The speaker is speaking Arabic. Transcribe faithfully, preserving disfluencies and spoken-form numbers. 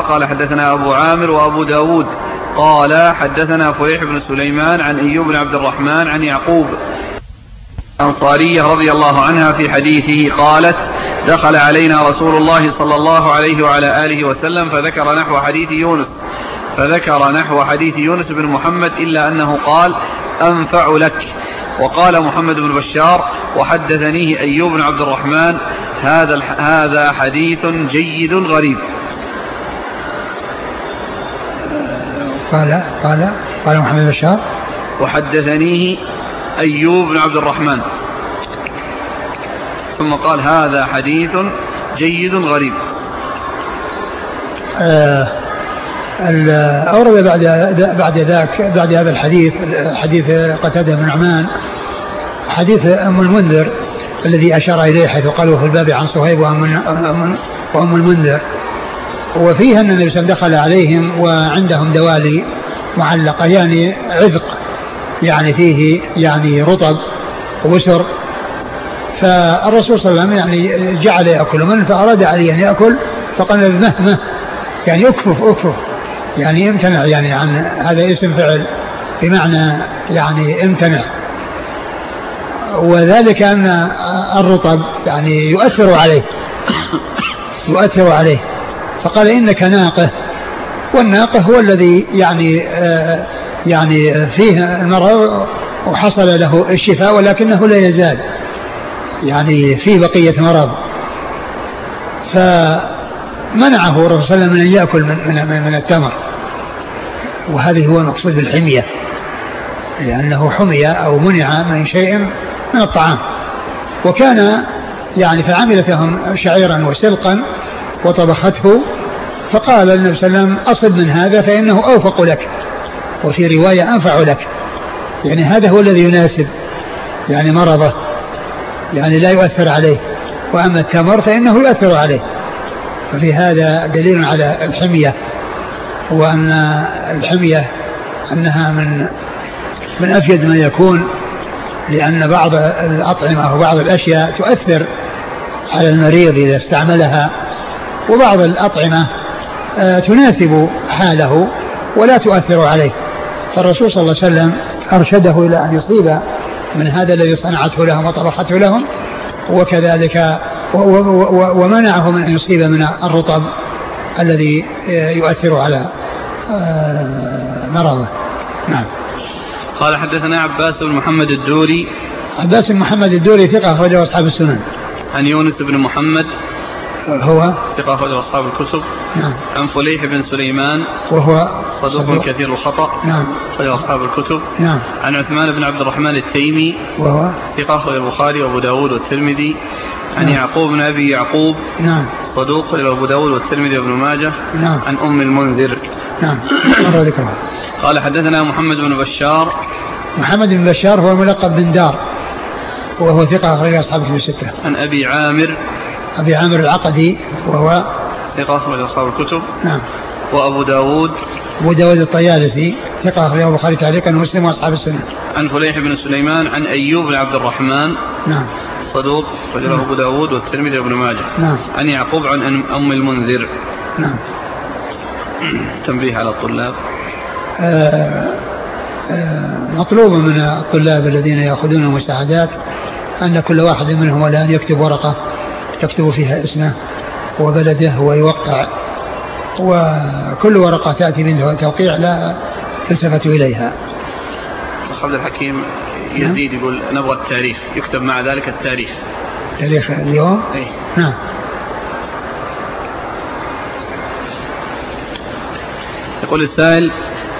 قال حدثنا أبو عامر وأبو داود قال حدثنا فليح بن سليمان عن أيوب بن عبد الرحمن عن يعقوب الأنصارية رضي الله عنها في حديثه قالت دخل علينا رسول الله صلى الله عليه وعلى آله وسلم فذكر نحو حديث يونس فذكر نحو حديث يونس بن محمد إلا أنه قال أنفع لك. وقال محمد بن بشار وحدثنيه أيوب بن عبد الرحمن هذا هذا حديث جيد غريب. قال قال قال محمد بن بشار وحدثنيه أيوب بن عبد الرحمن ثم قال هذا حديث جيد غريب. آه أورد بعد بعد ذاك بعد هذا الحديث حديث قتادة بن نعمان حديث أم المنذر الذي أشار إليه حيث قالوا في الباب عن صهيب وأم المنذر، وفيها أن النبي صلى الله عليه وسلم دخل عليهم وعندهم دوالي معلقة يعني عذق يعني فيه يعني رطب وسر، فالرسول صلى الله عليه وسلم يعني جعل يأكل منه فأراد عليه أن يأكل فقال مهمه يعني أكفف أكفف يعني امتنع يعني عن هذا اسم فعل بمعنى يعني امتنع، وذلك أن الرطب يعني يؤثر عليه يؤثر عليه فقال إنك ناقه، والناقه هو الذي يعني آه يعني فيه المرض وحصل له الشفاء ولكنه لا يزال يعني فيه بقية مرض، فمنعه الرسول صلى الله عليه وسلم من أن يأكل من, من, من التمر، وهذه هو المقصود بالحمية لأنه حمي أو منع من شيء من الطعام. وكان يعني فعملت لهم شعيرا وسلقا وطبخته فقال النبي صلى الله عليه وسلم أصب من هذا فإنه أوفق لك، وفي رواية أنفع لك، يعني هذا هو الذي يناسب يعني مرضه يعني لا يؤثر عليه، وأما التمر فإنه يؤثر عليه. ففي هذا دليل على الحمية، وأن الحمية أنها من من أفيد ما يكون، لأن بعض الأطعمة وبعض الأشياء تؤثر على المريض إذا استعملها، وبعض الأطعمة تناسب حاله ولا تؤثر عليه، فالرسول صلى الله عليه وسلم أرشده إلى أن يصيب من هذا الذي صنعته لهم وطبخته لهم، وكذلك ومنعه من أن يصيب من الرطب الذي يؤثر على مرضه. نعم. قال حدثنا عباس بن محمد الدوري. عباس بن محمد الدوري ثقة أخرجه أصحاب السنن. عن يونس بن محمد هو ثقة أخرجه أصحاب الكتب. نعم. عن فليح بن سليمان وهو صدوق, صدوق كثير الخطأ. نعم. أخرجه أصحاب الكتب. نعم. عن عثمان بن عبد الرحمن التيمي وهو ثقة أخرجه البخاري وأبو داود والترمذي. عن نعم. يعقوب بن أبي يعقوب. نعم. صدوق أخرجه أبو داود والترمذي وابن ماجه. نعم. عن أم المنذر. نعم. قال حدثنا محمد بن بشار. محمد بن بشار هو ملقب بن دار وهو ثقة أخرج أصحاب الكتب الستة. عن أبي عامر. أبي عامر العقدي وهو ثقة أخرج أصحاب الكتب. نعم. وأبو داود. أبو داود الطيالسي ثقة أخرجه البخاري تعليقا ومسلم وأصحاب السنة. عن فليح بن سليمان عن أيوب بن عبد الرحمن. نعم. صدوق أخرجه أبو داود والترمذي وابن ماجه. نعم. عن يعقوب عن أم المنذر. نعم. تنبيه على الطلاب. آه آه مطلوب من الطلاب الذين يأخذون المساعدات أن كل واحد منهم الآن يكتب ورقة يكتب فيها اسمه وبلده ويوقع، وكل ورقة تأتي منه توقيع لا تلتفت إليها. أخ عبد الحكيم يزيد يقول نبغى التاريخ يكتب مع ذلك التاريخ. تاريخ اليوم؟ أي. نعم. يقول السائل